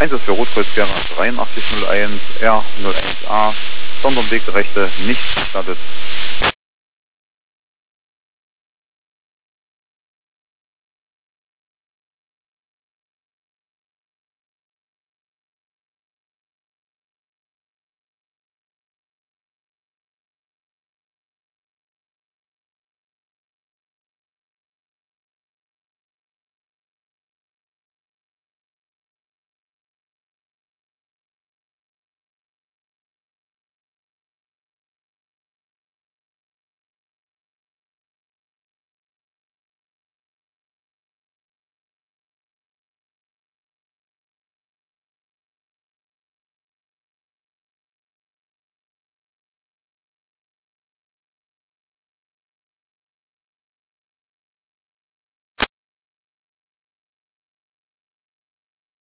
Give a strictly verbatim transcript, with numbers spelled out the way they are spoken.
Einsatz für Rotkreuzfähre dreiundachtzig null eins R null eins A, Sonderwegrechte nicht gestattet.